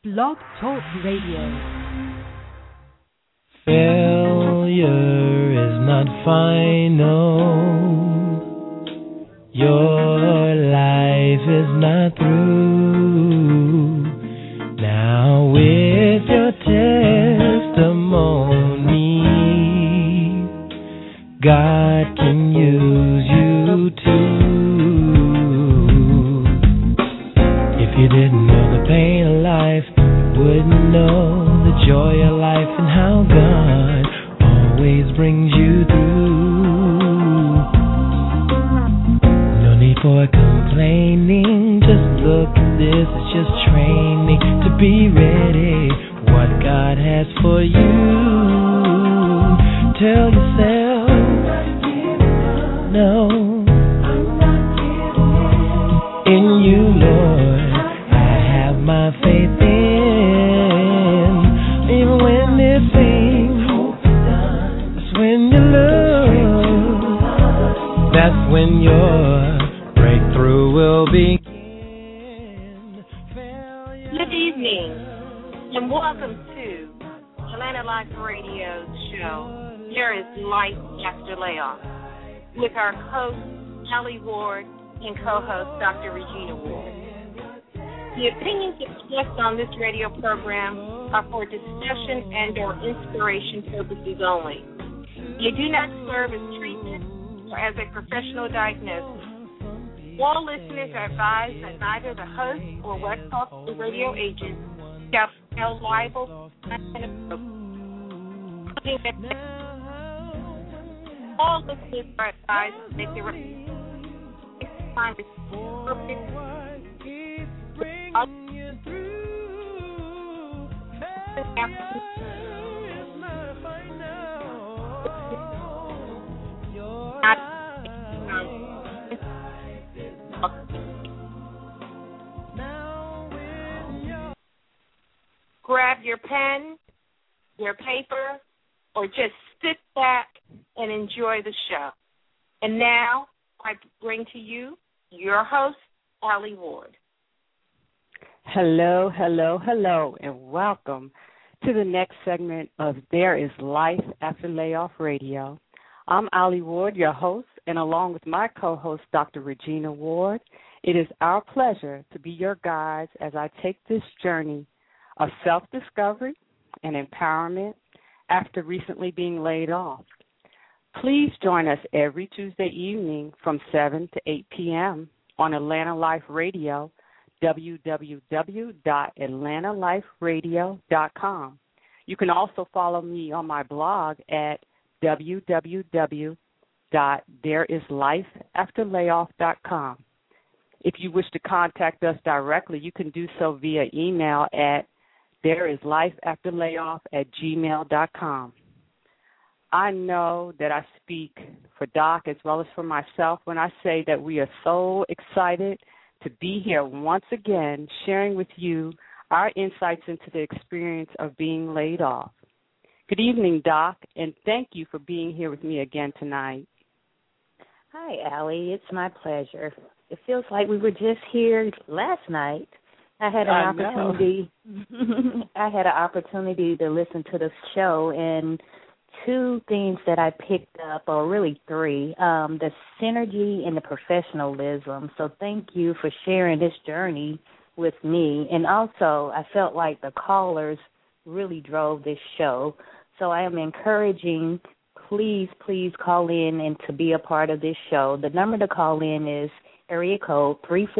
Blog Talk Radio. Failure is not final. Your life is not through. Now with your testimony, God can use you too. If you didn't know the pain of life, you wouldn't know the joy of life and how God always brings you through. No need for complaining, just look at this, it's just training to be ready. What God has for you, tell yourself, no, in you, Lord, I have my faith in. Even when it seems, that's when you lose. That's when your breakthrough will begin. Good evening, and welcome to Atlanta Life Radio's show, There is Life After Layoff, with our host, Allie Ward, and co-host, Dr. Regina Ward. The opinions expressed on this radio program are for discussion and or inspiration purposes only. They do not serve as treatment or as a professional diagnosis. All listeners are advised that neither the host or West Coast radio agent shall feel liable and appropriate. All listeners are advised to make their find it appropriate. Grab your pen, your paper, or just sit back and enjoy the show. And now I bring to you your host, Allie Ward. Hello, hello, hello, and welcome to the next segment of There is Life After Layoff Radio. I'm Allie Ward, your host, and along with my co-host, Dr. Regina Ward, it is our pleasure to be your guides as I take this journey of self-discovery and empowerment after recently being laid off. Please join us every Tuesday evening from 7 to 8 p.m. on Atlanta Life Radio, www.atlantaliferadio.com. You can also follow me on my blog at www.thereislifeafterlayoff.com. If you wish to contact us directly, you can do so via email at thereislifeafterlayoff@gmail.com. I know that I speak for Doc as well as for myself when I say that we are so excited to be here once again sharing with you our insights into the experience of being laid off. Good evening, Doc, and thank you for being here with me again tonight. Hi, Allie. It's my pleasure. It feels like we were just here last night. I had an opportunity. I had an opportunity to listen to the show, and two things that I picked up, or really three, the synergy and the professionalism. So thank you for sharing this journey with me. And also, I felt like the callers really drove this show. So I am encouraging, please call in and to be a part of this show. The number to call in is area code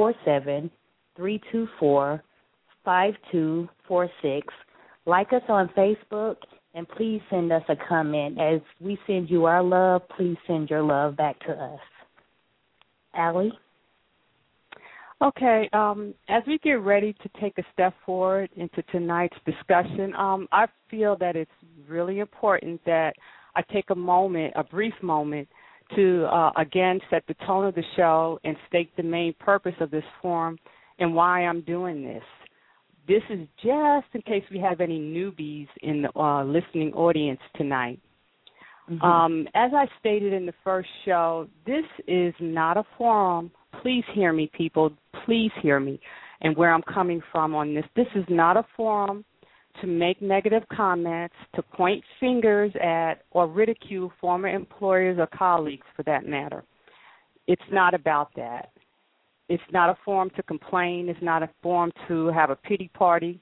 347-324-5246. Like us on Facebook, and please send us a comment. As we send you our love, please send your love back to us. Allie? Okay, as we get ready to take a step forward into tonight's discussion, I feel that it's really important that I take a brief moment, to, again, set the tone of the show and state the main purpose of this forum and why I'm doing this. This is just in case we have any newbies in the listening audience tonight. Mm-hmm. As I stated in the first show, this is not a forum. Please hear me, people. Please hear me. and where I'm coming from on this. This is not a forum to make negative comments, to point fingers at or ridicule former employers or colleagues for that matter. It's not about that. It's not a forum to complain. It's not a forum to have a pity party.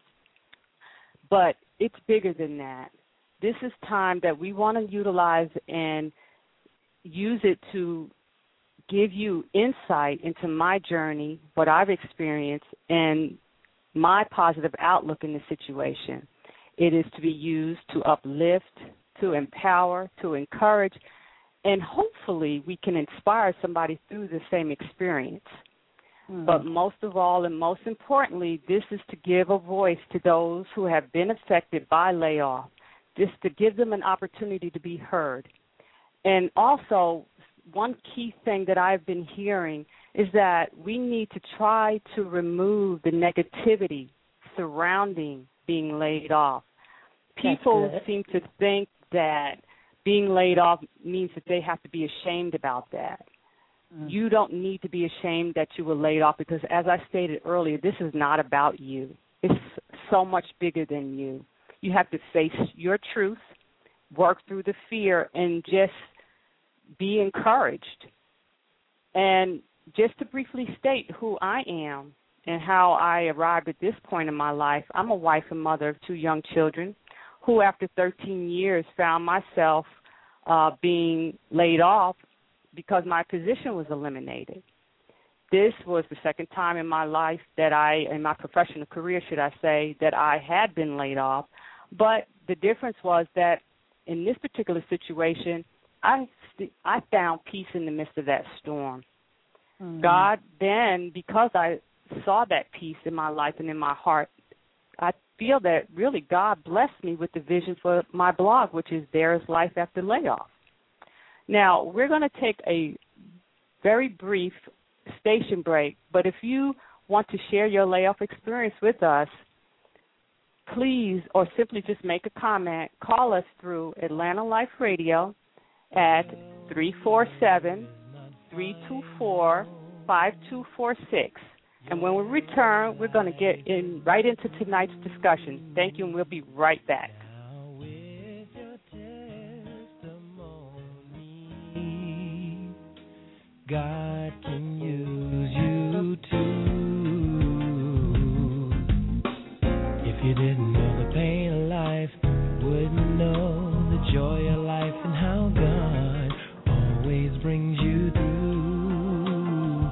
But it's bigger than that. This is time that we want to utilize and use it to give you insight into my journey, what I've experienced, and my positive outlook in the situation. It is to be used to uplift, to empower, to encourage, and hopefully we can inspire somebody through the same experience. But most of all and most importantly, this is to give a voice to those who have been affected by layoff, just to give them an opportunity to be heard. And also, one key thing that I've been hearing is that we need to try to remove the negativity surrounding being laid off. People seem to think that being laid off means that they have to be ashamed about that. You don't need to be ashamed that you were laid off because, as I stated earlier, this is not about you. It's so much bigger than you. You have to face your truth, work through the fear, and just be encouraged. And just to briefly state who I am and how I arrived at this point in my life, I'm a wife and mother of 2 young children who, after 13 years, found myself being laid off because my position was eliminated. This was the second time in my life that in my professional career, should I say, that I had been laid off. But the difference was that in this particular situation, I found peace in the midst of that storm. God then, because I saw that peace in my life and in my heart, I feel that really God blessed me with the vision for my blog, which is There Is Life After Layoff. Now, we're going to take a very brief station break, but if you want to share your layoff experience with us, please, or simply just make a comment, call us through Atlanta Life Radio at 347-324-5246. And when we return, we're going to get right into tonight's discussion. Thank you, and we'll be right back. God can use you too. If you didn't know the pain of life, you wouldn't know the joy of life and how God always brings you through.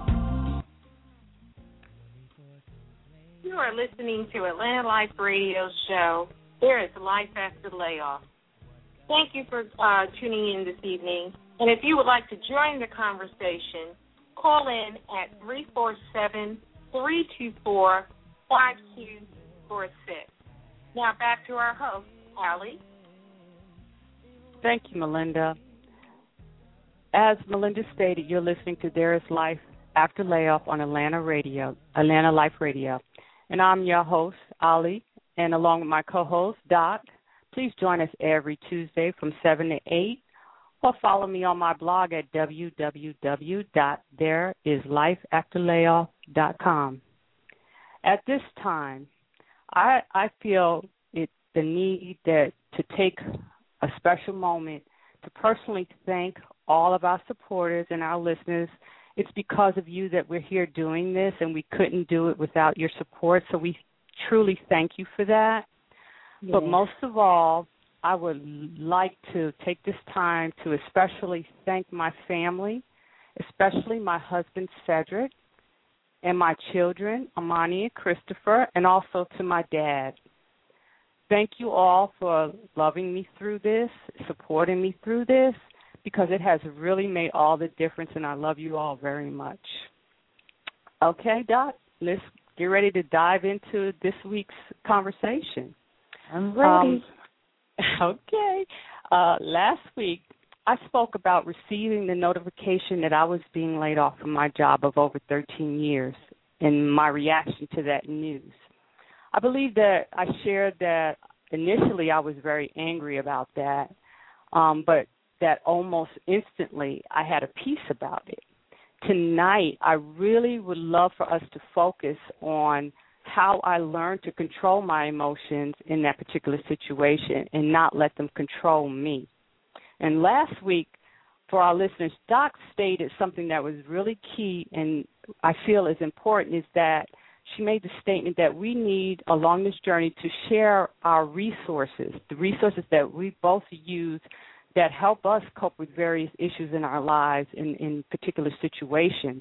You are listening to Atlanta Life Radio show, There Is Life After Layoff. Thank you for tuning in this evening. And if you would like to join the conversation, call in at 347-324-5246. Now back to our host, Allie. Thank you, Melinda. As Melinda stated, you're listening to There Is Life After Layoff on Atlanta Life Radio. And I'm your host, Ali, and along with my co-host, Doc. Please join us every Tuesday from 7 to 8. Or follow me on my blog at www.thereislifeafterlayoff.com. At this time, I feel the need to take a special moment to personally thank all of our supporters and our listeners. It's because of you that we're here doing this, and we couldn't do it without your support, so we truly thank you for that. Yes. But most of all, I would like to take this time to especially thank my family, especially my husband, Cedric, and my children, Amani and Christopher, and also to my dad. Thank you all for loving me through this, supporting me through this, because it has really made all the difference, and I love you all very much. Okay, Doc, let's get ready to dive into this week's conversation. I'm ready. Okay. Last week, I spoke about receiving the notification that I was being laid off from my job of over 13 years and my reaction to that news. I believe that I shared that initially I was very angry about that, but that almost instantly I had a peace about it. tonight I really would love for us to focus on how I learned to control my emotions in that particular situation and not let them control me. And last week, for our listeners, Doc stated something that was really key and I feel is important, is that she made the statement that we need, along this journey, to share our resources, the resources that we both use that help us cope with various issues in our lives in particular situations.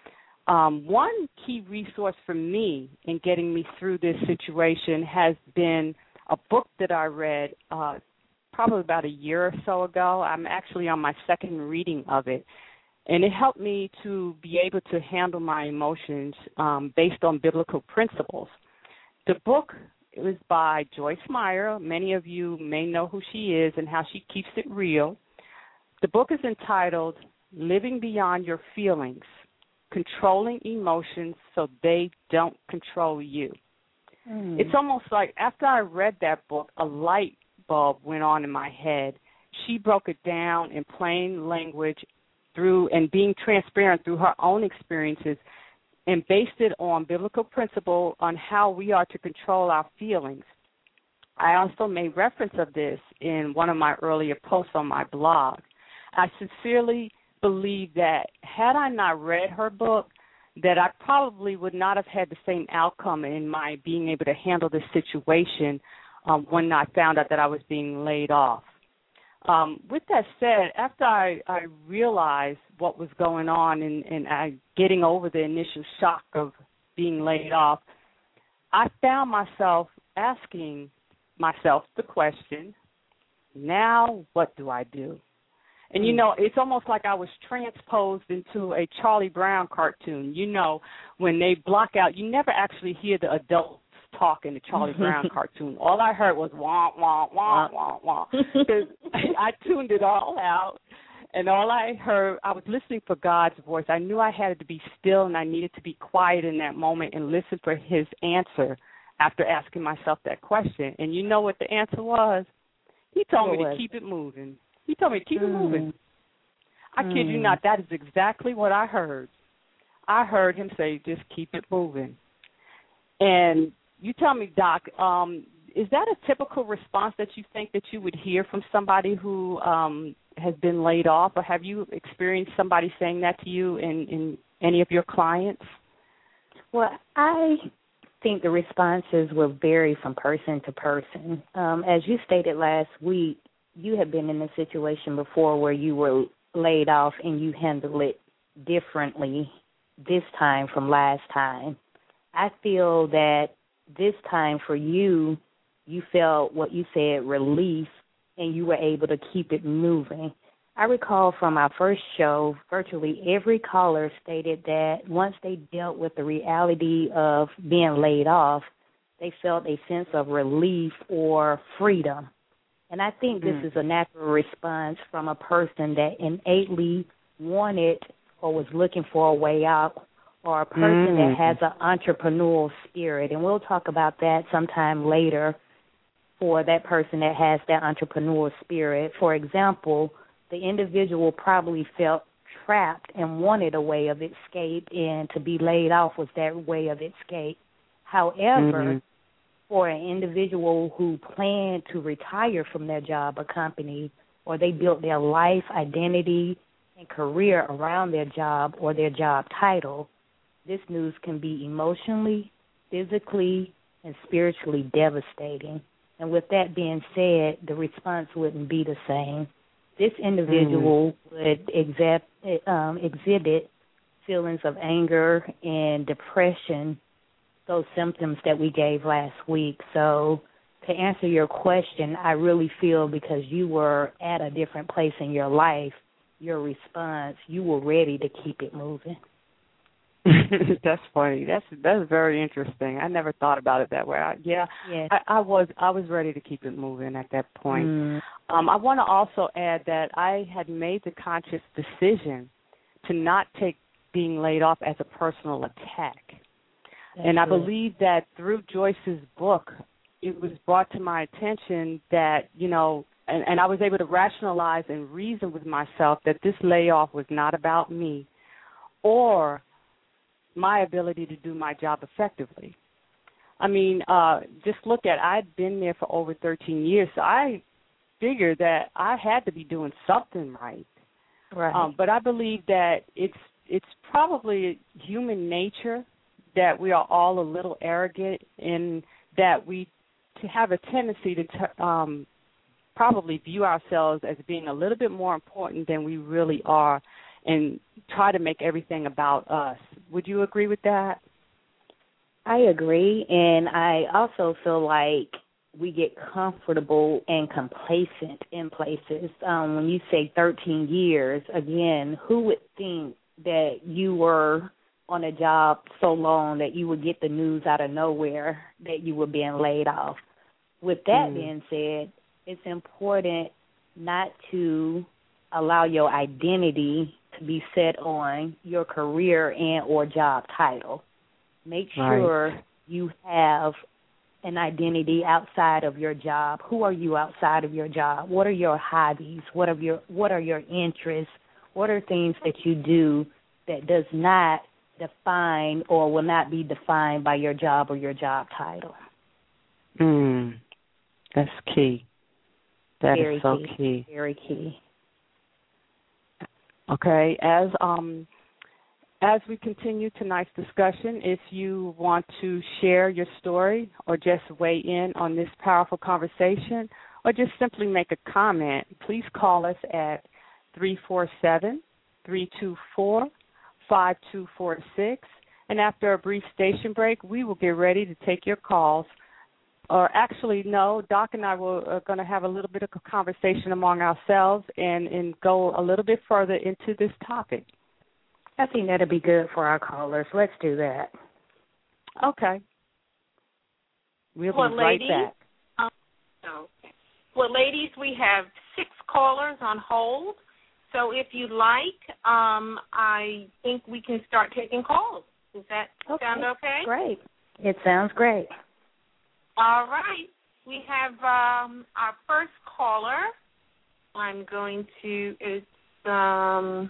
One key resource for me in getting me through this situation has been a book that I read probably about a year or so ago. I'm actually on my second reading of it, and it helped me to be able to handle my emotions based on biblical principles. The book was by Joyce Meyer. Many of you may know who she is and how she keeps it real. The book is entitled Living Beyond Your Feelings, Controlling Emotions So They Don't Control You. It's almost like after I read that book, a light bulb went on in my head. She broke it down in plain language through and being transparent through her own experiences and based it on biblical principle on how we are to control our feelings. I also made reference of this in one of my earlier posts on my blog. I sincerely believe that had I not read her book, that I probably would not have had the same outcome in my being able to handle this situation when I found out that I was being laid off. With that said, after I realized what was going on and I getting over the initial shock of being laid off, I found myself asking myself the question, now what do I do? And, you know, it's almost like I was transposed into a Charlie Brown cartoon. You know, when they block out, you never actually hear the adults talk in the Charlie Brown cartoon. All I heard was wah, wah, wah, wah, wah. Because I tuned it all out, and all I heard, I was listening for God's voice. I knew I had to be still, and I needed to be quiet in that moment and listen for his answer after asking myself that question. And you know what the answer was? He told me to keep it moving. He told me to keep it moving. I kid you not, that is exactly what I heard. I heard him say, just keep it moving. And you tell me, Doc, is that a typical response that you think that you would hear from somebody who has been laid off, or have you experienced somebody saying that to you in any of your clients? Well, I think the responses will vary from person to person. As you stated last week, you have been in a situation before where you were laid off and you handled it differently this time from last time. I feel that this time for you, you felt what you said, relief, and you were able to keep it moving. I recall from our first show, virtually every caller stated that once they dealt with the reality of being laid off, they felt a sense of relief or freedom. And I think this is a natural response from a person that innately wanted or was looking for a way out, or a person that has an entrepreneurial spirit. And we'll talk about that sometime later for that person that has that entrepreneurial spirit. For example, the individual probably felt trapped and wanted a way of escape, and to be laid off was that way of escape. However, for an individual who planned to retire from their job or company, or they built their life, identity, and career around their job or their job title, this news can be emotionally, physically, and spiritually devastating. And with that being said, the response wouldn't be the same. This individual would exhibit feelings of anger and depression, those symptoms that we gave last week. So to answer your question, I really feel because you were at a different place in your life, your response, you were ready to keep it moving. That's funny. That's very interesting. I never thought about it that way. I was ready to keep it moving at that point. I want to also add that I had made the conscious decision to not take being laid off as a personal attack. And I believe that through Joyce's book, it was brought to my attention that, you know, and I was able to rationalize and reason with myself that this layoff was not about me, or my ability to do my job effectively. I mean, just look at, I'd been there for over 13 years, so I figured that I had to be doing something right. Right. But I believe that it's probably human nature that we are all a little arrogant, and that we have a tendency to probably view ourselves as being a little bit more important than we really are, and try to make everything about us. Would you agree with that? I agree, and I also feel like we get comfortable and complacent in places. When you say 13 years, again, who would think that you were on a job so long that you would get the news out of nowhere that you were being laid off? With that being said, it's important not to allow your identity to be set on your career and or job title. Make sure you have an identity outside of your job. Who are you outside of your job? What are your hobbies? What are your interests? What are things that you do that does not define or will not be defined by your job or your job title? That's key. That Very is so key. Very key. Okay, as we continue tonight's discussion, if you want to share your story or just weigh in on this powerful conversation or just simply make a comment, please call us at 347-324-5246. And after a brief station break, we will get ready to take your calls. Or actually, no, Doc and I are going to have a little bit of a conversation among ourselves and go a little bit further into this topic. I think that'll be good for our callers. Let's do that. Okay. We'll be right back. Well, ladies, we have 6 callers on hold. So if you like, I think we can start taking calls. Does that sound okay? Great. It sounds great. All right. We have our first caller. I'm going to, it's our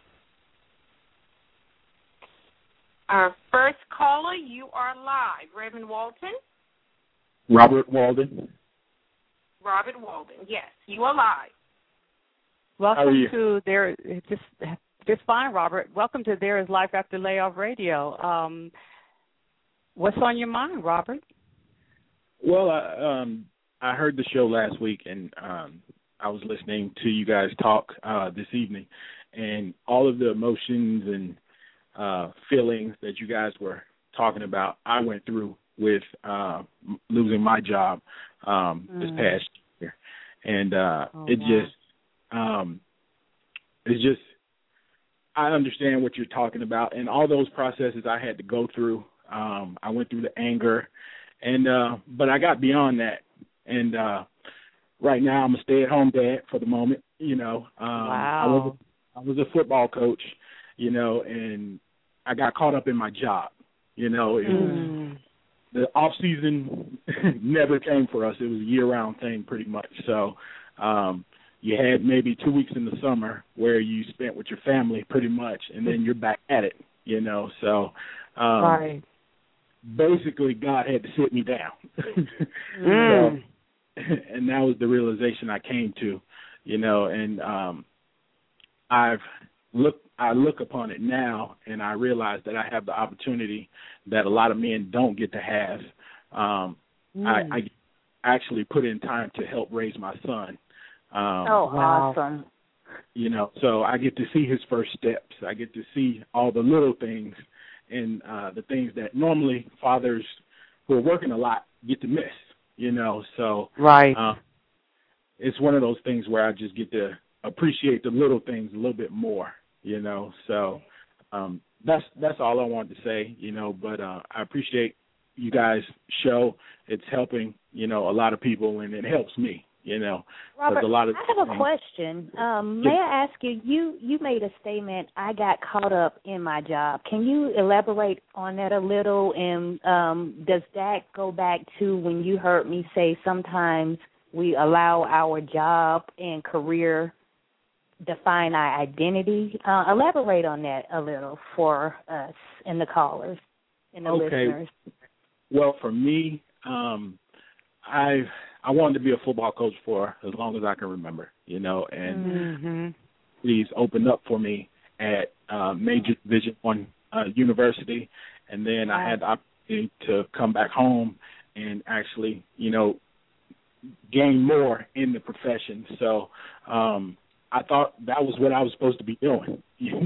first caller. You are live. Reverend Walton? Robert Walden. Robert Walden, yes. You are live. Welcome to just fine, Robert. Welcome to There Is Life After Layoff Radio. What's on your mind, Robert? Well, I heard the show last week, and I was listening to you guys talk this evening, and all of the emotions and feelings that you guys were talking about, I went through with losing my job this past year, and it's just I understand what you're talking about, and all those processes I had to go through. I went through the anger. And but I got beyond that, and right now I'm a stay-at-home dad for the moment. You know, wow. I was a football coach, you know, and I got caught up in my job. You know, the off season never came for us. It was a year-round thing, pretty much. So you had maybe 2 weeks in the summer where you spent with your family, pretty much, and then you're back at it. You know, so. Right. Basically, God had to sit me down. So, and that was the realization I came to, you know, and I look upon it now, and I realize that I have the opportunity that a lot of men don't get to have. I actually put in time to help raise my son. Awesome. You know, so I get to see his first steps. I get to see all the little things and the things that normally fathers who are working a lot get to miss, you know. So it's one of those things where I just get to appreciate the little things a little bit more, you know. So that's all I wanted to say, you know. But I appreciate you guys' show. It's helping, you know, a lot of people, and it helps me. You know, Robert, I have a question. May I ask you, you made a statement, I got caught up in my job. Can you elaborate on that a little? And does that go back to when you heard me say sometimes we allow our job and career define our identity. Elaborate on that a little for us and the callers and the listeners. Well, for me, I wanted to be a football coach for as long as I can remember, and these opened up for me at major Division I university, and then I had the opportunity to come back home and actually, gain more in the profession. So I thought that was what I was supposed to be doing.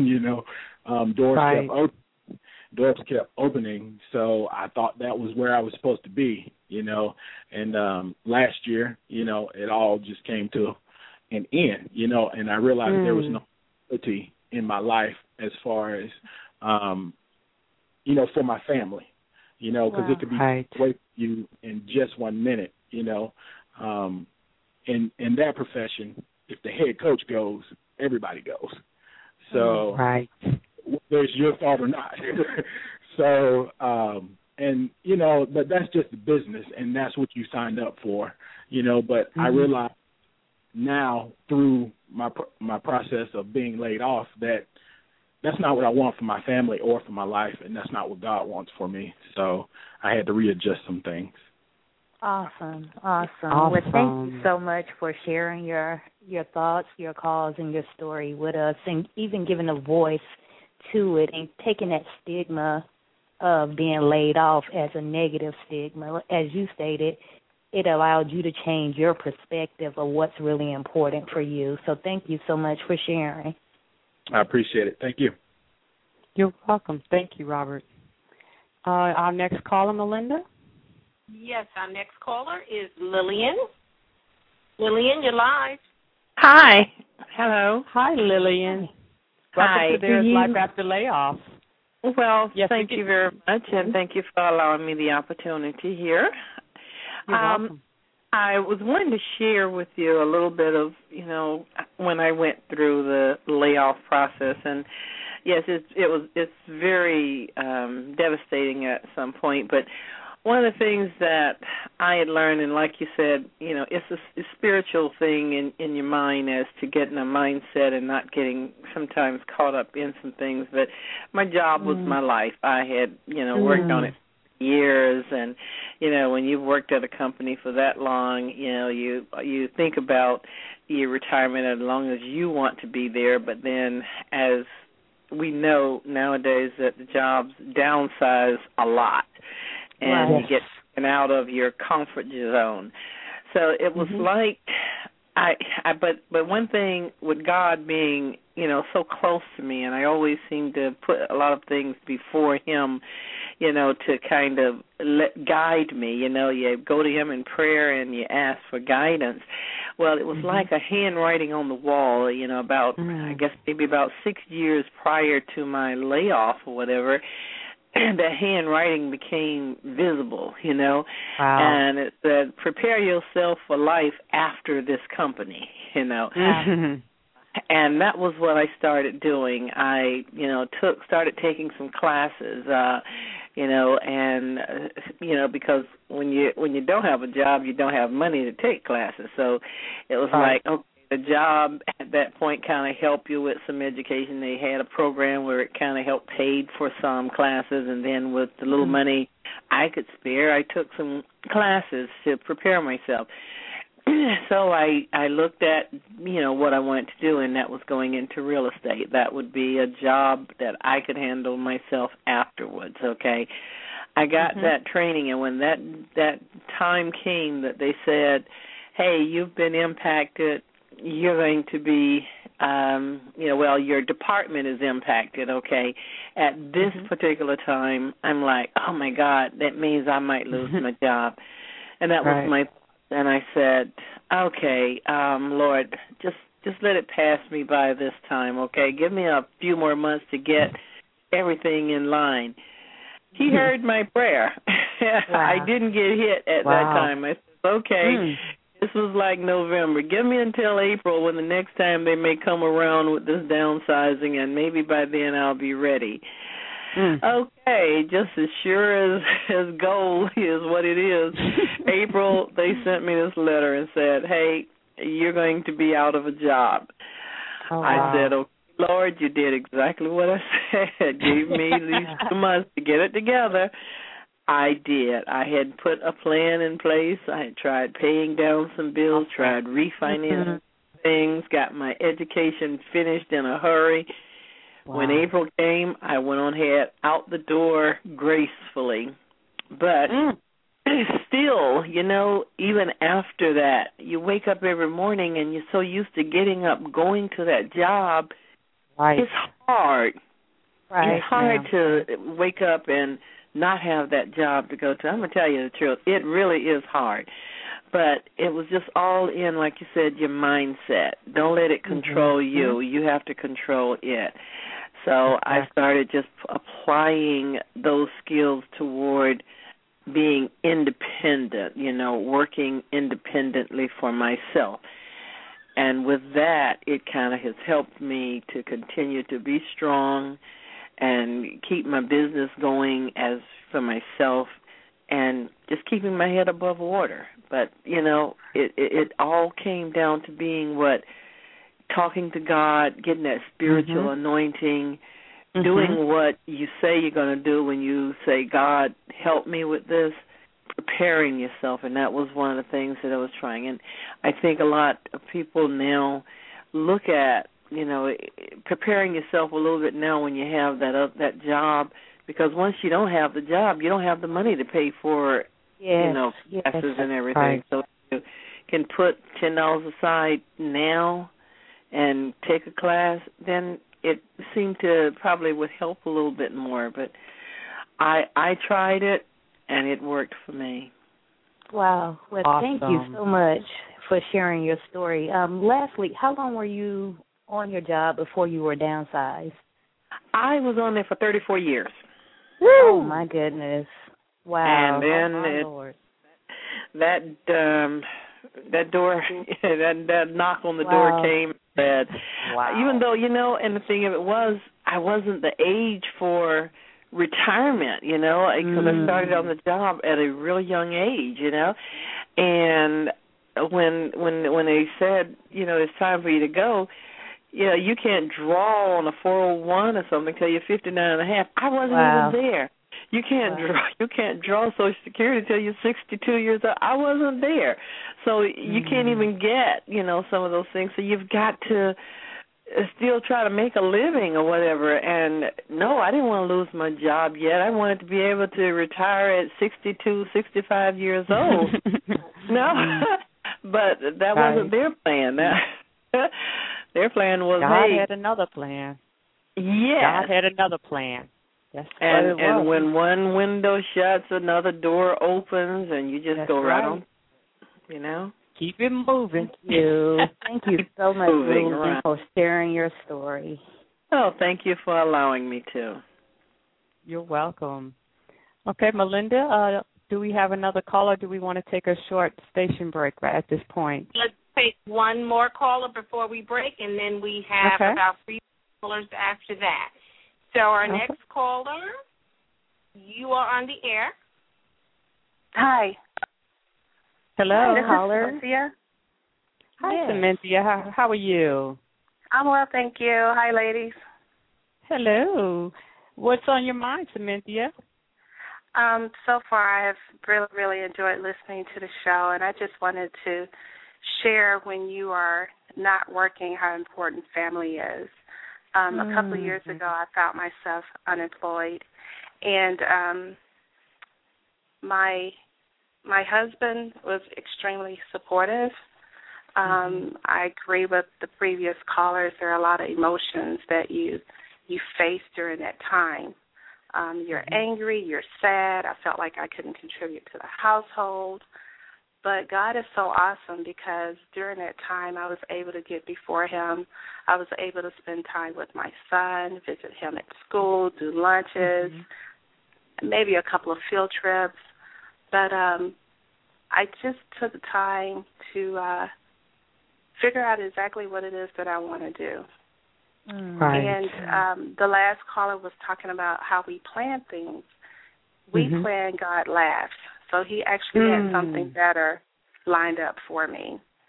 Doors kept opening, so I thought that was where I was supposed to be, And last year, it all just came to an end, and I realized there was no ability in my life as far as, for my family, because it could be away from you in just 1 minute, in that profession, if the head coach goes, everybody goes. So whether it's your fault or not. So, but that's just the business, and that's what you signed up for, but I realize now through my process of being laid off that that's not what I want for my family or for my life, and that's not what God wants for me. So I had to readjust some things. Awesome. Well, thank you so much for sharing your thoughts, your cause, and your story with us, and even giving a voice to it and taking that stigma of being laid off as a negative stigma. As you stated, it allowed you to change your perspective of what's really important for you. So thank you so much for sharing. I appreciate it. Thank you. You're welcome. Thank you, Robert. Our next caller, Melinda? Yes, our next caller is Lillian. Lillian, you're live. Hi. Hello. Hi, Lillian. Hi. Welcome to There's Life After Layoff. Well, yes, thank you very much, and thank you for allowing me the opportunity here. You're welcome. I was wanting to share with you a little bit of, when I went through the layoff process, and yes, it's very devastating at some point, but one of the things that I had learned, and like you said, it's a spiritual thing in your mind as to getting a mindset and not getting sometimes caught up in some things. But my job was my life. I had, worked on it for years, and, when you've worked at a company for that long, you think about your retirement as long as you want to be there. But then as we know nowadays that the jobs downsize a lot. And you get taken out of your comfort zone. So it was like but one thing with God being, so close to me, and I always seem to put a lot of things before him, to kind of guide me. You go to him in prayer and you ask for guidance. Well, it was like a handwriting on the wall, about, I guess maybe about 6 years prior to my layoff or whatever. The handwriting became visible, and it said, prepare yourself for life after this company, And that was what I started doing. I, started taking some classes, because when you don't have a job, you don't have money to take classes. So it was like, okay, the job at that point kind of helped you with some education. They had a program where it kind of helped paid for some classes, and then with the little money I could spare, I took some classes to prepare myself. So I looked at, what I wanted to do, and that was going into real estate. That would be a job that I could handle myself afterwards, okay? I got that training, and when that time came that they said, hey, you've been impacted, you're going to be, your department is impacted, okay? At this particular time, I'm like, oh, my God, that means I might lose my job. And that was and I said, okay, Lord, just let it pass me by this time, okay? Give me a few more months to get everything in line. He heard my prayer. I didn't get hit at that time. I said, okay. This was like November. Give me until April when the next time they may come around with this downsizing, and maybe by then I'll be ready. Okay, just as sure as gold is what it is. April, they sent me this letter and said, hey, you're going to be out of a job. Oh, I wow. said, okay, Lord, you did exactly what I said. Gave me these 2 months to get it together. I did. I had put a plan in place. I had tried paying down some bills, tried refinancing things, got my education finished in a hurry. Wow. When April came, I went on ahead out the door gracefully. But still, even after that, you wake up every morning and you're so used to getting up, going to that job. Right. It's hard. Right. It's hard to wake up and not have that job to go to. I'm going to tell you the truth. It really is hard. But it was just all in, like you said, your mindset. Don't let it control you. You have to control it. So I started just applying those skills toward being independent, working independently for myself. And with that, it kind of has helped me to continue to be strong and keep my business going as for myself and just keeping my head above water. But, it all came down to being talking to God, getting that spiritual anointing, doing what you say you're going to do when you say, God, help me with this, preparing yourself. And that was one of the things that I was trying. And I think a lot of people now look at, preparing yourself a little bit now when you have that job, because once you don't have the job, you don't have the money to pay for, classes and everything. Right. So you can put $10 aside now and take a class, then it seemed to probably would help a little bit more. But I tried it, and it worked for me. Wow. Well, Awesome. Thank you so much for sharing your story. Lastly, how long were you on your job before you were downsized? I was on there for 34 years. Woo! Oh, my goodness. Wow. And then that door, that knock on the door came. That even though, and the thing of it was, I wasn't the age for retirement, because I started on the job at a really young age, and when they said, it's time for you to go, you can't draw on a 401 or something until you're 59 and a half. I wasn't even there. You can't draw Social Security until you're 62 years old. I wasn't there. So you can't even get, some of those things. So you've got to still try to make a living or whatever. And no, I didn't want to lose my job yet. I wanted to be able to retire at 62, 65 years old. No, but that wasn't their plan. Their plan was, God had another plan. Yes. God had another plan. That's and when one window shuts, another door opens, and you just go right on, Keep it moving. Thank you so much, Lillian, for sharing your story. Oh, thank you for allowing me to. You're welcome. Okay, Melinda, do we have another caller, or do we want to take a short station break right at this point? Let's take one more caller before we break, and then we have about 3 callers after that. So our next caller, you are on the air. Hi. Hello. Hi, this is Cynthia. Hi, Cynthia. How are you? I'm well, thank you. Hi, ladies. Hello. What's on your mind, Cynthia? So far, I've really, really enjoyed listening to the show, and I just wanted to share when you are not working how important family is. A couple of years ago, I found myself unemployed, and my husband was extremely supportive. I agree with the previous callers. There are a lot of emotions that you face during that time. You're angry, you're sad. I felt like I couldn't contribute to the household. But God is so awesome because during that time I was able to get before him. I was able to spend time with my son, visit him at school, do lunches, maybe a couple of field trips. But I just took the time to figure out exactly what it is that I want to do. Right. And the last caller was talking about how we plan things. We plan, God laughs. So he actually had something better lined up for me.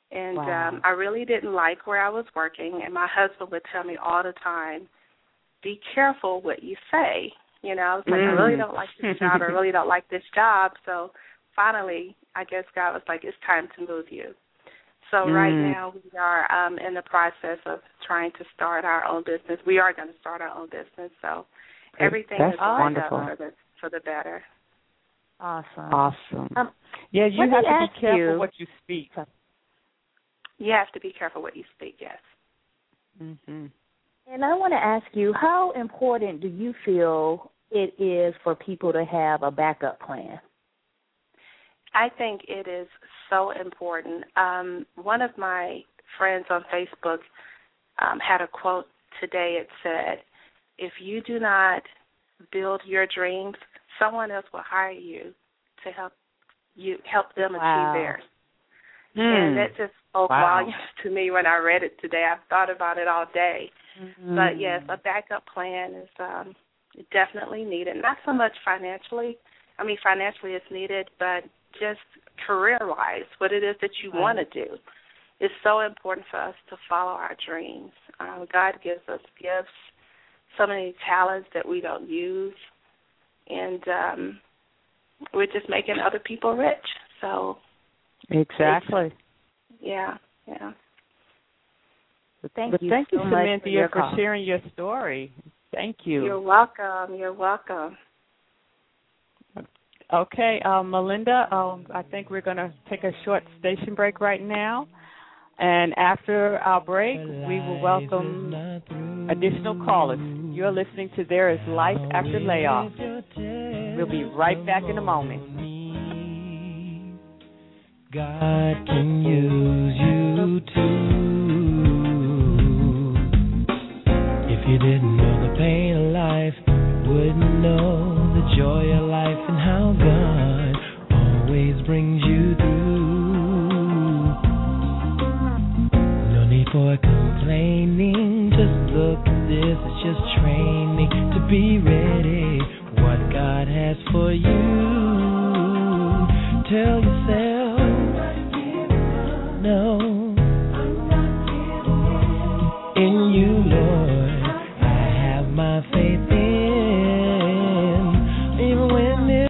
And wow. I really didn't like where I was working, and my husband would tell me all the time, be careful what you say. You know, I was like, I really don't like this job. I really don't like this job. So finally, I guess God was like, it's time to move you. So right now we are in the process of trying to start our own business. We are going to start our own business. So everything is lined up for the better. Awesome. Yeah, you have to be careful what you speak. You have to be careful what you speak, yes. Mm-hmm. And I want to ask you, how important do you feel it is for people to have a backup plan? I think it is so important. One of my friends on Facebook had a quote today. It said, if you do not build your dreams, someone else will hire you to help them achieve theirs. And that just spoke volumes to me when I read it today. I've thought about it all day. But, yes, a backup plan is definitely needed. Not so much financially. I mean, financially it's needed, but just career-wise, what it is that you want to do. It's so important for us to follow our dreams. God gives us gifts, so many talents that we don't use, and we're just making other people rich. So exactly. Yeah. Thank you so much, Cynthia, for sharing your story. Thank you. You're welcome. Okay, Melinda, I think we're going to take a short station break right now. And after our break, we will welcome additional callers. You're listening to There Is Life After Layoff. We'll be right back in a moment. God can use you too. If you didn't know the pain of life, you wouldn't know the joy of life and how God always brings you through. No need for complaining, just look at this, it's just training to be ready. What God has for you, tell yourself, no, in you, Lord, I have my faith in, even when it...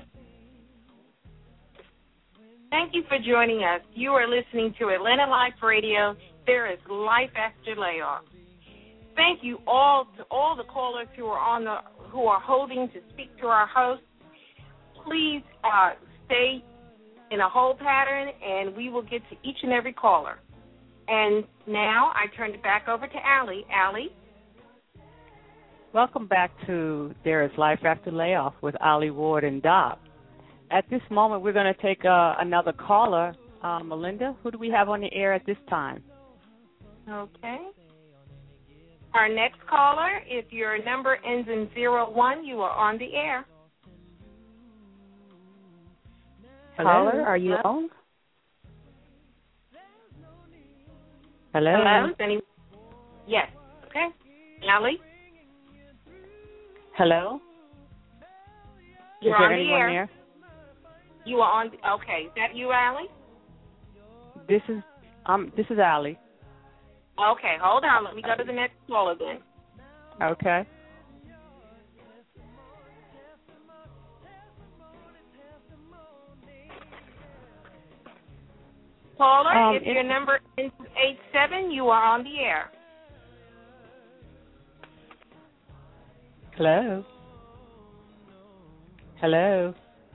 Thank you for joining us. You are listening to Atlanta Life Radio. There is Life After Layoff. Thank you all to all the callers who are holding to speak to our host. Please stay in a hold pattern, and we will get to each and every caller. And now I turn it back over to Allie. Allie? Welcome back to There Is Life After Layoff with Allie Ward and Doc. At this moment, we're going to take another caller. Melinda, who do we have on the air at this time? Okay. Our next caller, if your number ends in 01, you are on the air. Caller, are you on? Hello? Yes. Okay. Allie? Hello? You're Is there on the anyone air. there? You are on. Okay. Is that you, Allie? This is Allie. Okay. Hold on. Let me go to the next caller then. Okay. Caller, if your number ends 87, you are on the air. Hello? Hello?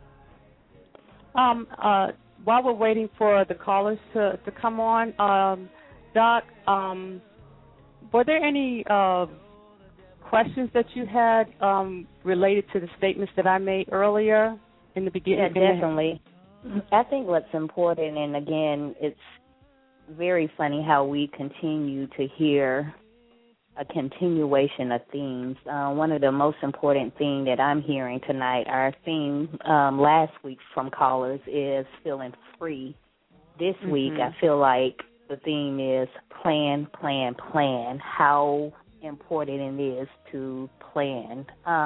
While we're waiting for the callers to come on, Doc, were there any questions that you had related to the statements that I made earlier in the beginning? Yeah, definitely. I think what's important, and again, it's very funny how we continue to hear a continuation of themes. One of the most important things that I'm hearing tonight, our theme last week from callers is feeling free. This week, I feel like the theme is plan, plan, plan, how important it is to plan.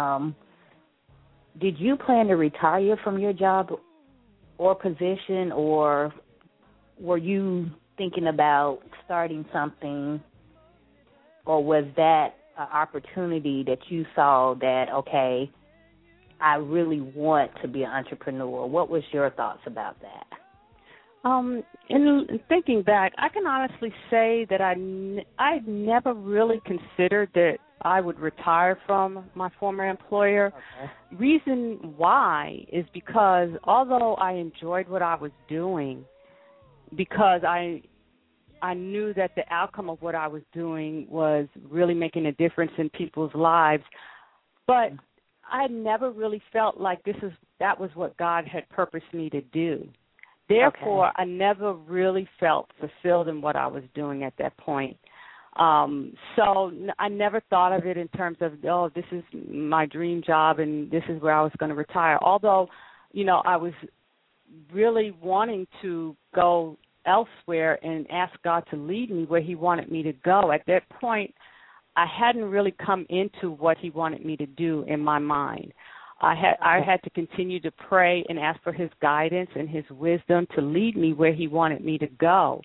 Did you plan to retire from your job or position, or were you thinking about starting something, or was that an opportunity that you saw that, okay, I really want to be an entrepreneur? What was your thoughts about that? In thinking back, I can honestly say that I never really considered that I would retire from my former employer. Okay. Reason why is because although I enjoyed what I was doing, because I knew that the outcome of what I was doing was really making a difference in people's lives, but I never really felt like that was what God had purposed me to do. Therefore, I never really felt fulfilled in what I was doing at that point. So I never thought of it in terms of, oh, this is my dream job and this is where I was going to retire. Although, I was really wanting to go elsewhere and ask God to lead me where he wanted me to go. At that point, I hadn't really come into what he wanted me to do in my mind. I had to continue to pray and ask for his guidance and his wisdom to lead me where he wanted me to go.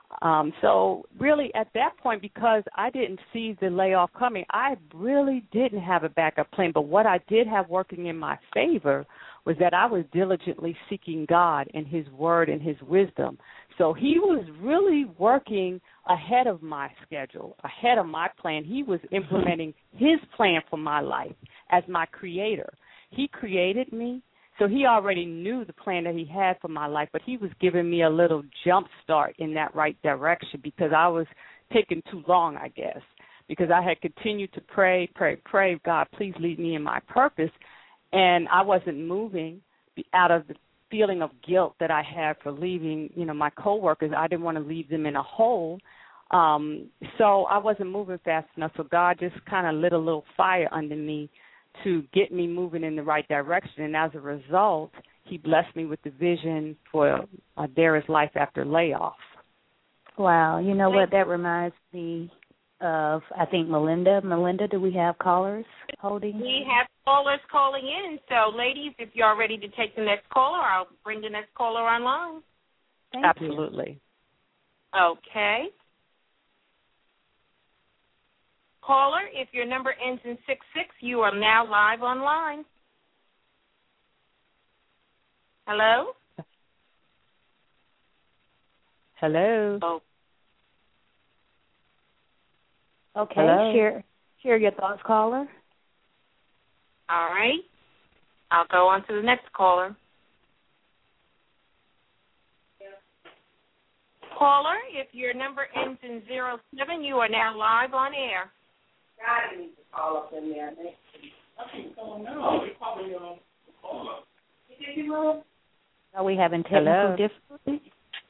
So really at that point, because I didn't see the layoff coming, I really didn't have a backup plan. But what I did have working in my favor was that I was diligently seeking God and his word and his wisdom. So he was really working ahead of my schedule, ahead of my plan. He was implementing his plan for my life as my creator. He created me, so he already knew the plan that he had for my life, but he was giving me a little jump start in that right direction because I was taking too long, I guess, because I had continued to pray, God, please lead me in my purpose, and I wasn't moving out of the feeling of guilt that I had for leaving, my coworkers. I didn't want to leave them in a hole, so I wasn't moving fast enough, so God just kind of lit a little fire under me to get me moving in the right direction. And as a result, he blessed me with the vision for There Is Life After Layoff. Wow. You know what? That reminds me of, I think, Melinda. Melinda, do we have callers holding? We have callers calling in. So, ladies, if you are ready to take the next caller, I'll bring the next caller online. Absolutely. Okay. Caller, if your number ends in 66, you are now live online. Hello? Hello. Oh. Okay. Hello. Share your thoughts, caller. All right. I'll go on to the next caller. Caller, if your number ends in 07, you are now live on air. God needs to call up in there. Nothing's going on. You're probably on the call up. Are we having technical difficulties?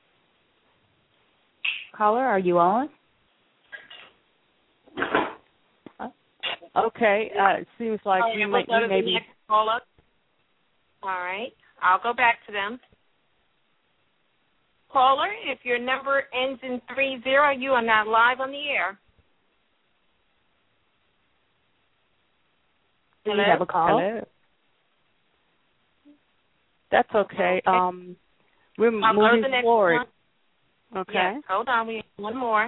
Caller, are you on? Okay. It seems like you may be. Call up. All right. I'll go back to them. Caller, if your number ends in 30, you are now live on the air. Do you have a call? Hello. That's okay. We're moving forward. One. Okay. Yes, hold on. We have one more.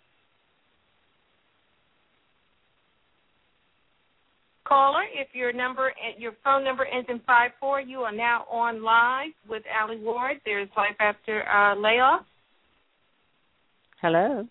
Caller, if your phone number ends in 54, you are now on live with Allie Ward. There's Life After Layoff. Hello.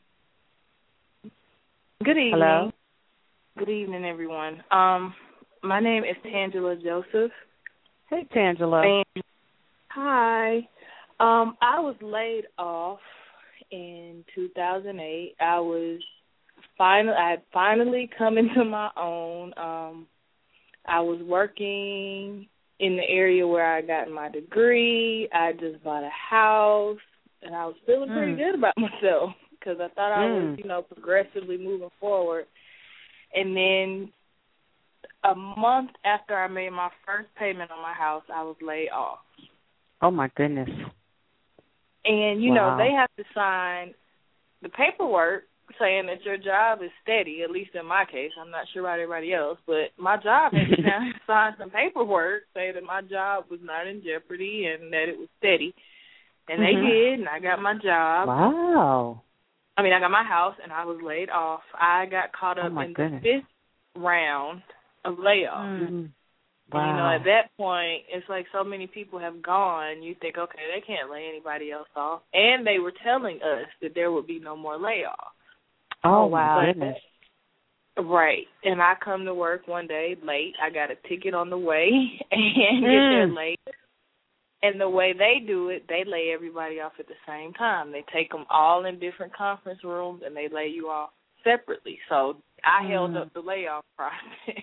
Good evening. Hello. Good evening, everyone. My name is Tangela Joseph. Hey, Tangela. Hi. I was laid off in 2008. I had finally come into my own. I was working in the area where I got my degree. I just bought a house, and I was feeling pretty good about myself because I thought I was, progressively moving forward. And then a month after I made my first payment on my house, I was laid off. Oh, my goodness. And, they have to sign the paperwork saying that your job is steady, at least in my case. I'm not sure about everybody else, but my job had to sign some paperwork saying that my job was not in jeopardy and that it was steady. And they did, and I got my job. Wow. I mean, I got my house, and I was laid off. I got caught up in the 5th round of layoffs. Mm-hmm. Wow. And, at that point, it's like so many people have gone, you think, okay, they can't lay anybody else off. And they were telling us that there would be no more layoffs. Oh, wow. Goodness. Right. And I come to work one day late. I got a ticket on the way and get there late. And the way they do it, they lay everybody off at the same time. They take them all in different conference rooms, and they lay you off separately. So I held up the layoff process.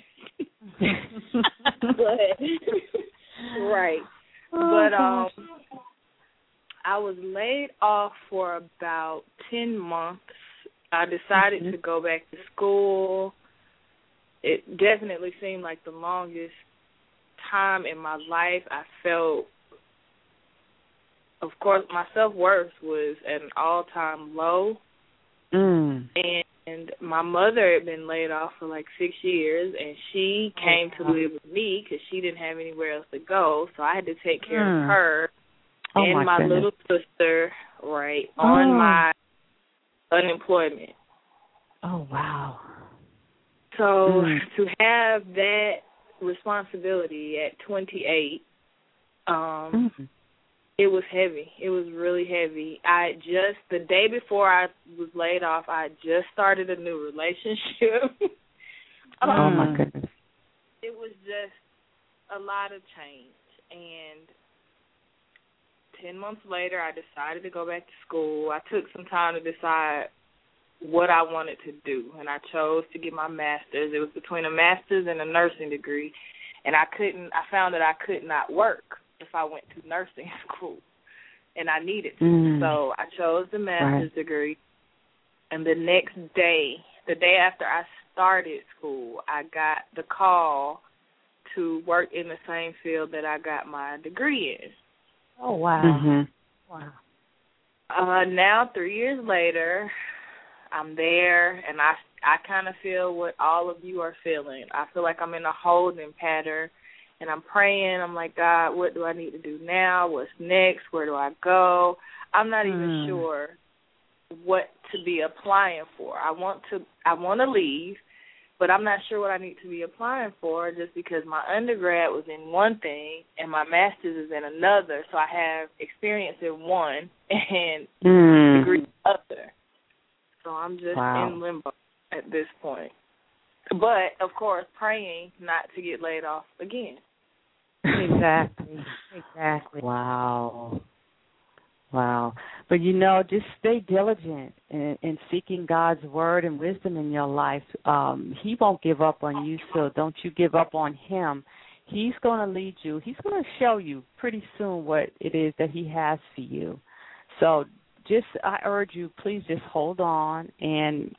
Right. But I was laid off for about 10 months. I decided to go back to school. It definitely seemed like the longest time in my life. I felt, of course, my self-worth was at an all-time low. And my mother had been laid off for like 6 years, and she came to live with me because she didn't have anywhere else to go. So I had to take care of her and my little sister, on my unemployment. Oh, wow. So to have that responsibility at 28, it was heavy. It was really heavy. The day before I was laid off, I just started a new relationship. Oh, my goodness. It was just a lot of change. And 10 months later, I decided to go back to school. I took some time to decide what I wanted to do, and I chose to get my master's. It was between a master's and a nursing degree, and I found that I could not work if I went to nursing school, and I needed to. So I chose the master's degree, and the next day, the day after I started school, I got the call to work in the same field that I got my degree in. Oh, wow. Wow. Now, 3 years later, I'm there, and I kind of feel what all of you are feeling. I feel like I'm in a holding pattern, and I'm praying. I'm like, God, what do I need to do now? What's next? Where do I go? I'm not even sure what to be applying for. I want to leave, but I'm not sure what I need to be applying for just because my undergrad was in one thing and my master's is in another, so I have experience in one and degree in the other. So I'm just in limbo at this point. But, of course, praying not to get laid off again. Exactly. Wow. But, just stay diligent in seeking God's word and wisdom in your life. He won't give up on you, so don't you give up on him. He's going to lead you. He's going to show you pretty soon what it is that he has for you. So I urge you, please just hold on and,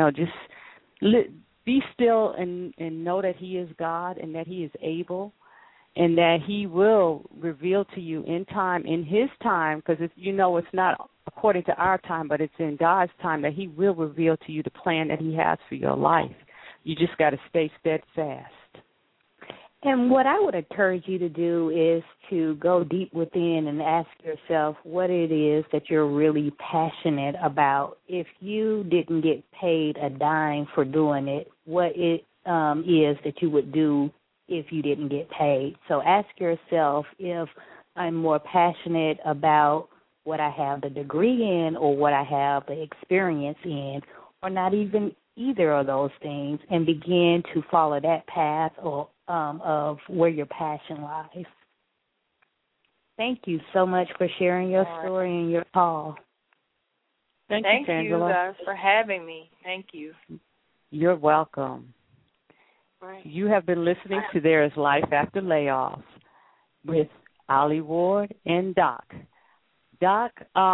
be still and know that he is God and that he is able and that he will reveal to you in time, in his time, because it's not according to our time, but it's in God's time that he will reveal to you the plan that he has for your life. You just got to stay steadfast. And what I would encourage you to do is to go deep within and ask yourself what it is that you're really passionate about. If you didn't get paid a dime for doing it, what it is that you would do if you didn't get paid. So ask yourself if I'm more passionate about what I have the degree in or what I have the experience in, or not even either of those things, and begin to follow that path or of where your passion lies. Thank you so much for sharing your story and your call. Thank you guys for having me. Thank you. You're welcome. Right. You have been listening to There Is Life After Layoffs with Ollie Ward and Doc. Doc,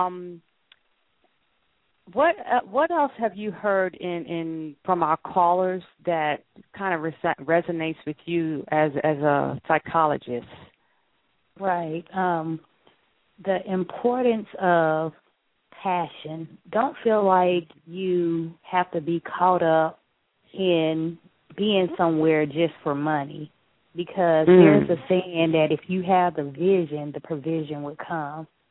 what else have you heard from our callers that kind of resonates with you as a psychologist? Right. The importance of passion. Don't feel like you have to be caught up in being somewhere just for money, because there's a saying that if you have the vision, the provision would come.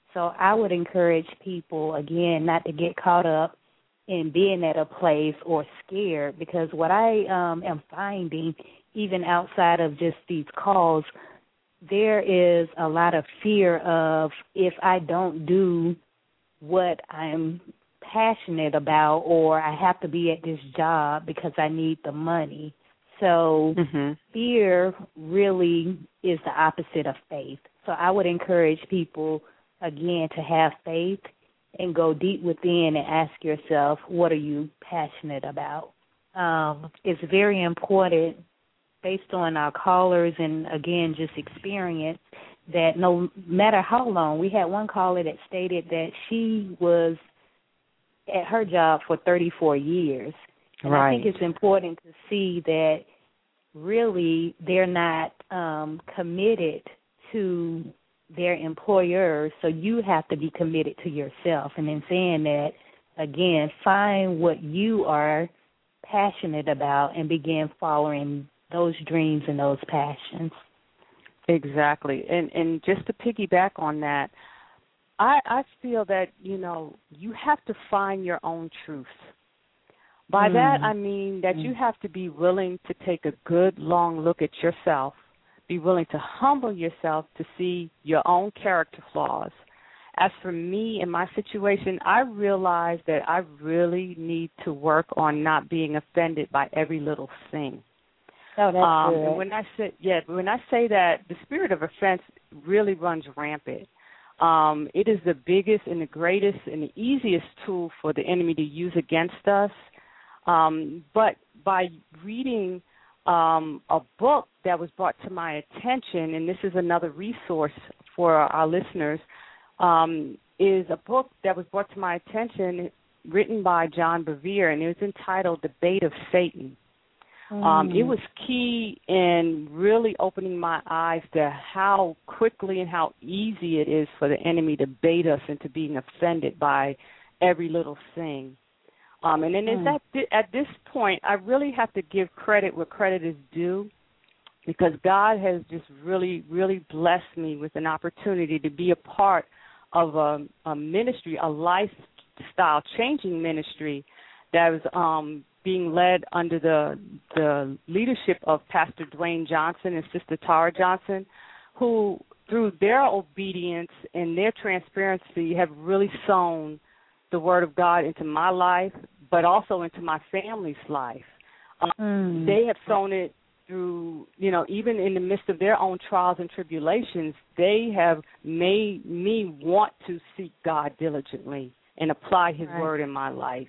So I would encourage people, again, not to get caught up in being at a place or scared, because what I am finding, even outside of just these calls, there is a lot of fear of, if I don't do what I'm passionate about, or I have to be at this job because I need the money. So fear really is the opposite of faith. So I would encourage people, again, to have faith and go deep within and ask yourself, what are you passionate about? It's very important, based on our callers and, again, just experience, that no matter how long, we had one caller that stated that she was at her job for 34 years. And I think it's important to see that really they're not committed to their employers, so you have to be committed to yourself. And in saying that, again, find what you are passionate about and begin following those dreams and those passions. Exactly. And just to piggyback on that, I feel that, you have to find your own truth. By that, I mean that you have to be willing to take a good, long look at yourself, be willing to humble yourself to see your own character flaws. As for me in my situation, I realized that I really need to work on not being offended by every little thing. Oh, that's good. And when I say that, the spirit of offense really runs rampant. It is the biggest and the greatest and the easiest tool for the enemy to use against us. But by reading a book that was brought to my attention, and this is another resource for our listeners, is a book that was brought to my attention written by John Bevere, and it was entitled The Bait of Satan. It was key in really opening my eyes to how quickly and how easy it is for the enemy to bait us into being offended by every little thing. And then at this point, I really have to give credit where credit is due, because God has just really, really blessed me with an opportunity to be a part of a ministry, a lifestyle-changing ministry that was being led under the leadership of Pastor Dwayne Johnson and Sister Tara Johnson, who, through their obedience and their transparency, have really sown the Word of God into my life, but also into my family's life. They have sown it through, even in the midst of their own trials and tribulations, they have made me want to seek God diligently and apply His Word in my life.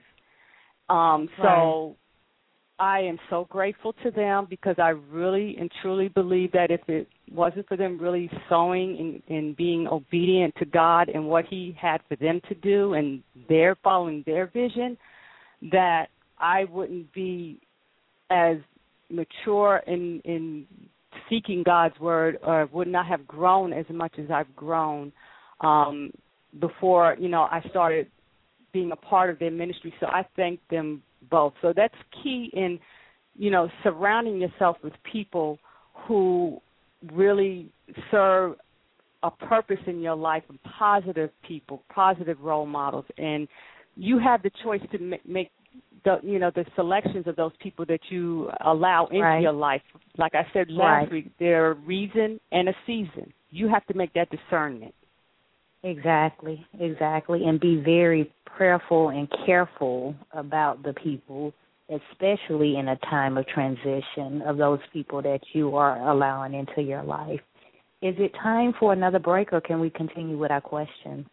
So I am so grateful to them, because I really and truly believe that if it wasn't for them really sowing and being obedient to God and what He had for them to do, and they're following their vision, that I wouldn't be as mature in seeking God's Word, or would not have grown as much as I've grown before, I started being a part of their ministry. So I thank them both. So that's key in, surrounding yourself with people who really serve a purpose in your life, and positive people, positive role models. And you have the choice to make the selections of those people that you allow into your life. Like I said last week, there are a reason and a season. You have to make that discernment. Exactly, and be very prayerful and careful about the people, especially in a time of transition, of those people that you are allowing into your life. Is it time for another break, or can we continue with our questions?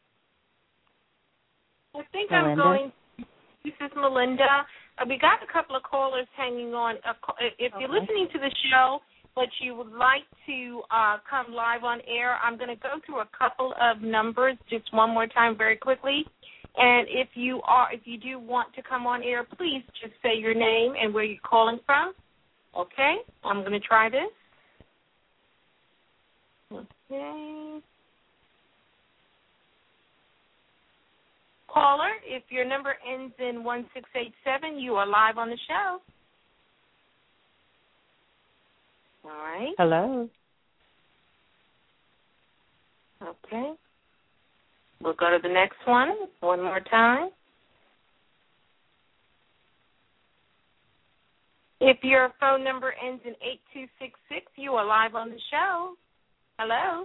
I think Melinda? I'm going. This is Melinda. We got a couple of callers hanging on. If you're listening to the show, but you would like to come live on air, I'm going to go through a couple of numbers just one more time very quickly. And if you do want to come on air, please just say your name and where you're calling from. Okay? I'm going to try this. Okay. Caller, if your number ends in 1687, you are live on the show. All right. Hello. Okay. We'll go to the next one more time. If your phone number ends in 8266, you are live on the show. Hello?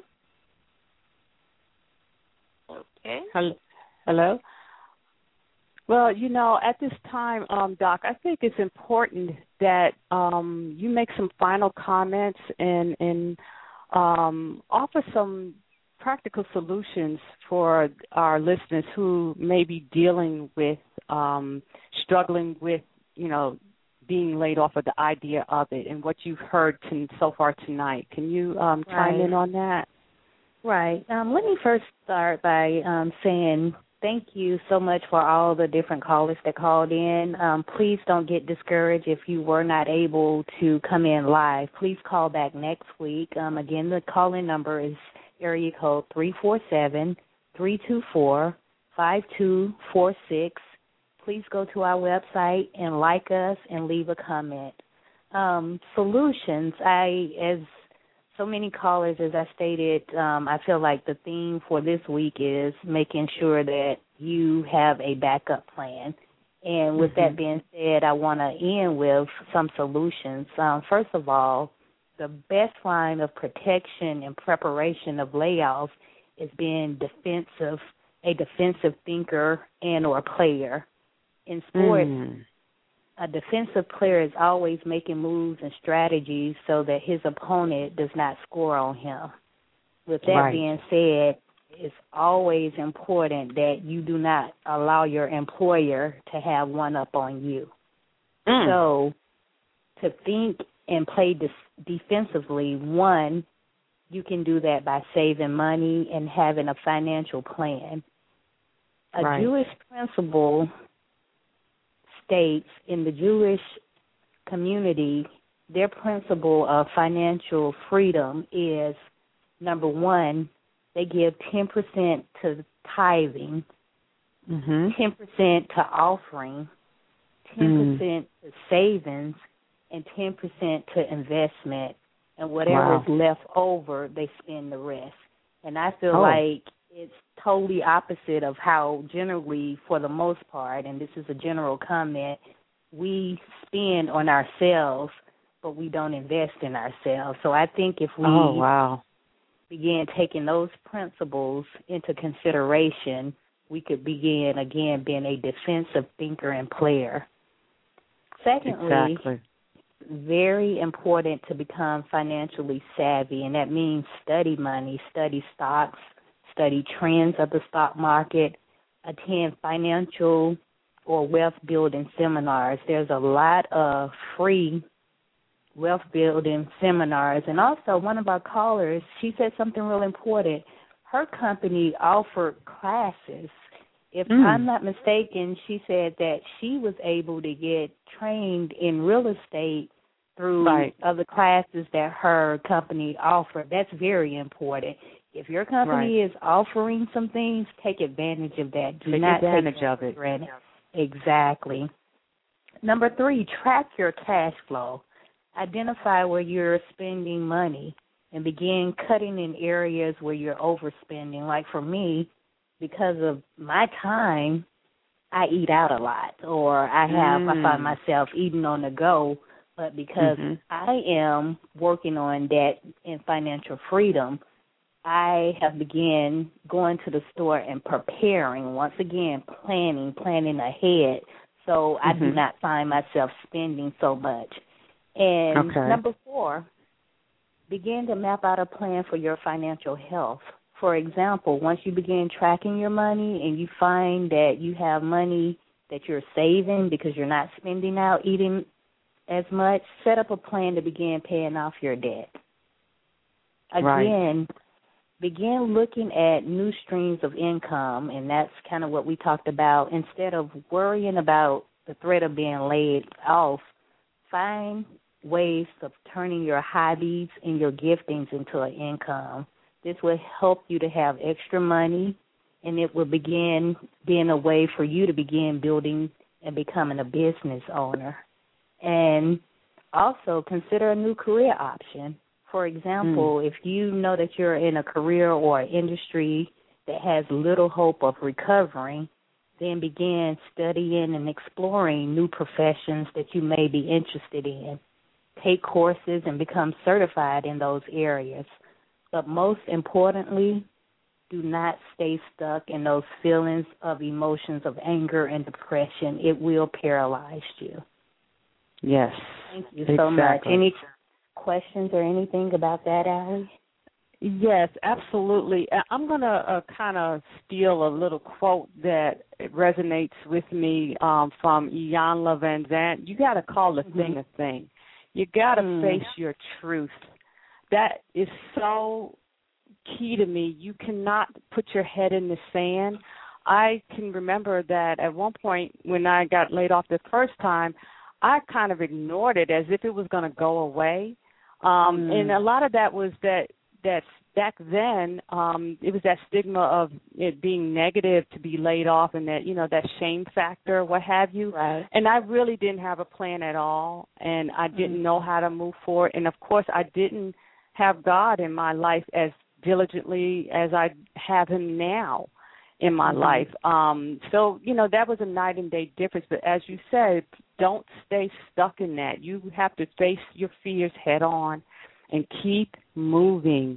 Okay. Hello? Well, at this time, Doc, I think it's important that you make some final comments and offer some practical solutions for our listeners who may be dealing with, struggling with, being laid off, or the idea of it, and what you've heard so far tonight. Can you chime in on that? Right. Let me first start by saying thank you so much for all the different callers that called in. Please don't get discouraged if you were not able to come in live. Please call back next week. Again, the call-in number is area code 347-324-5246. Please go to our website and like us and leave a comment. Solutions, as so many callers, as I stated, I feel like the theme for this week is making sure that you have a backup plan. And with that being said, I want to end with some solutions. First of all, the best line of protection and preparation of layoffs is being a defensive thinker and or player. In sports, a defensive player is always making moves and strategies so that his opponent does not score on him. With that being said, it's always important that you do not allow your employer to have one up on you. So to think and play defensively, one, you can do that by saving money and having a financial plan. A Jewish principle states in the Jewish community, their principle of financial freedom is, number one, they give 10% to tithing, 10% to offering, 10% to savings, and 10% to investment. And whatever is left over, they spend the rest. And I feel like it's totally opposite of how generally, for the most part, and this is a general comment, we spend on ourselves, but we don't invest in ourselves. So I think if we begin taking those principles into consideration, we could begin, again, being a defensive thinker and player. Secondly, very important to become financially savvy, and that means study money, study stocks, study trends of the stock market, attend financial or wealth-building seminars. There's a lot of free wealth-building seminars. And also, one of our callers, she said something real important. Her company offered classes. If I'm not mistaken, she said that she was able to get trained in real estate through other classes that her company offered. That's very important. If your company is offering some things, take advantage of that. Do not take advantage of it. Exactly. Number 3, track your cash flow. Identify where you're spending money and begin cutting in areas where you're overspending. Like for me, because of my time, I eat out a lot, or I find myself eating on the go. But because I am working on that in financial freedom, I have begun going to the store and preparing, once again, planning ahead, so I do not find myself spending so much. And number 4, begin to map out a plan for your financial health. For example, once you begin tracking your money and you find that you have money that you're saving because you're not spending out, eating as much, set up a plan to begin paying off your debt. Again, begin looking at new streams of income, and that's kind of what we talked about. Instead of worrying about the threat of being laid off, find ways of turning your hobbies and your giftings into an income. This will help you to have extra money, and it will begin being a way for you to begin building and becoming a business owner. And also consider a new career option. For example, if you know that you're in a career or an industry that has little hope of recovering, then begin studying and exploring new professions that you may be interested in. Take courses and become certified in those areas. But most importantly, do not stay stuck in those feelings of emotions of anger and depression. It will paralyze you. Yes. Thank you so much. Any questions or anything about that, Allie? Yes, absolutely. I'm going to kind of steal a little quote that resonates with me from Iyanla Vanzant. You got to call a thing a thing. You got to face your truth. That is so key to me. You cannot put your head in the sand. I can remember that at one point when I got laid off the first time, I kind of ignored it as if it was going to go away. And a lot of that was that back then, it was that stigma of it being negative to be laid off and that, that shame factor, what have you. Right. And I really didn't have a plan at all, and I didn't know how to move forward. And, of course, I didn't have God in my life as diligently as I have him now in my life. So, that was a night and day difference. But as you said, don't stay stuck in that. You have to face your fears head on and keep moving.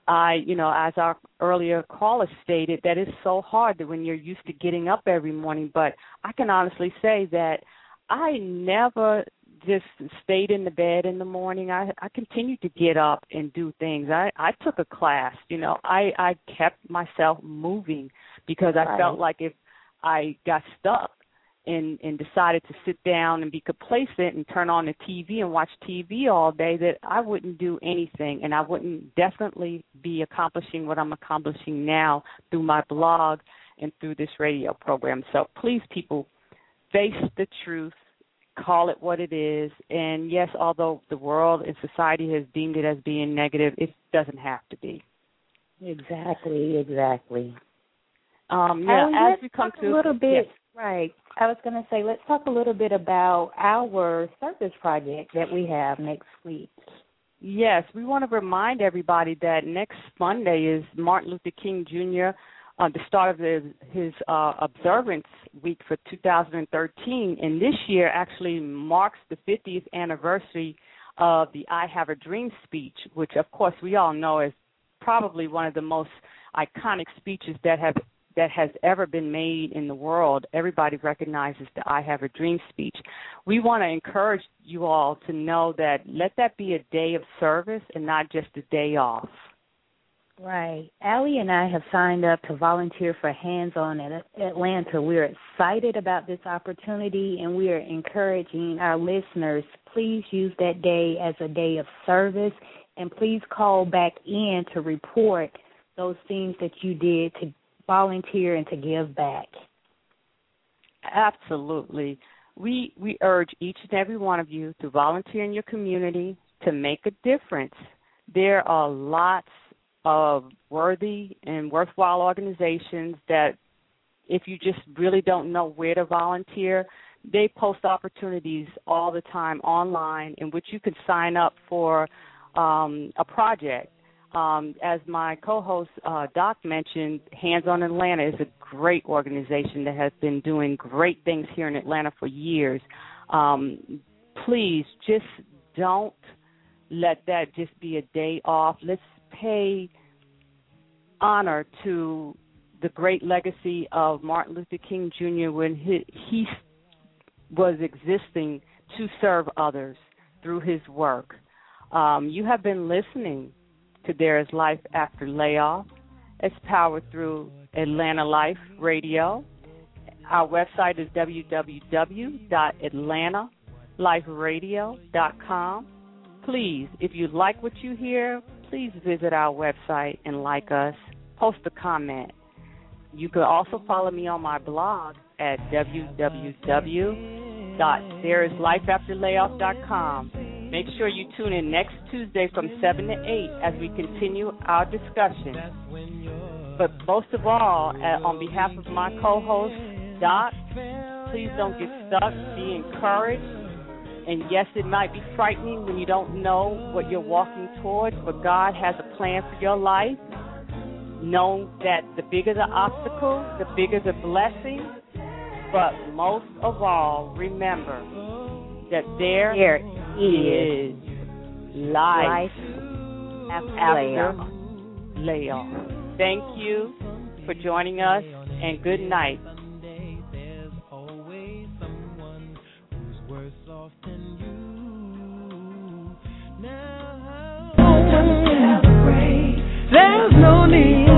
As our earlier caller stated, that is so hard that when you're used to getting up every morning. But I can honestly say that I never just stayed in the bed in the morning. I continued to get up and do things. I took a class. I kept myself moving because I felt like if I got stuck and decided to sit down and be complacent and turn on the TV and watch TV all day, that I wouldn't do anything, and I wouldn't definitely be accomplishing what I'm accomplishing now through my blog and through this radio program. So please, people, face the truth, call it what it is, and yes, although the world and society has deemed it as being negative, it doesn't have to be. Exactly. As we come to a little bit, yes. Right. I was going to say, let's talk a little bit about our service project that we have next week. Yes, we want to remind everybody that next Monday is Martin Luther King Jr., the start of his observance week for 2013, and this year actually marks the 50th anniversary of the I Have a Dream speech, which, of course, we all know is probably one of the most iconic speeches that has ever been made in the world. Everybody recognizes the I Have a Dream speech. We want to encourage you all to know that let that be a day of service and not just a day off. Right. Allie and I have signed up to volunteer for Hands On in Atlanta. We're excited about this opportunity, and we are encouraging our listeners, please use that day as a day of service, and please call back in to report those things that you did to volunteer and to give back. Absolutely. We urge each and every one of you to volunteer in your community to make a difference. There are lots of worthy and worthwhile organizations that if you just really don't know where to volunteer, they post opportunities all the time online in which you can sign up for a project. As my co-host Doc mentioned, Hands On Atlanta is a great organization that has been doing great things here in Atlanta for years. Please just don't let that just be a day off. Let's pay honor to the great legacy of Martin Luther King Jr. when he was existing to serve others through his work. You have been listening to There Is Life After Layoff. It's powered through Atlanta Life Radio. Our website is www.atlantaliferadio.com. Please, if you like what you hear, please visit our website and like us. Post a comment. You can also follow me on my blog at www.thereislifeafterlayoff.com. Make sure you tune in next Tuesday from 7 to 8 as we continue our discussion. But most of all, on behalf of my co-host, Doc, please don't get stuck. Be encouraged. And yes, it might be frightening when you don't know what you're walking towards, but God has a plan for your life. know that the bigger the obstacle, the bigger the blessing. But most of all, remember that there is life after layoff. Thank you for joining us, and good night. There's always someone who's worse off than you. Now, to celebrate. There's no need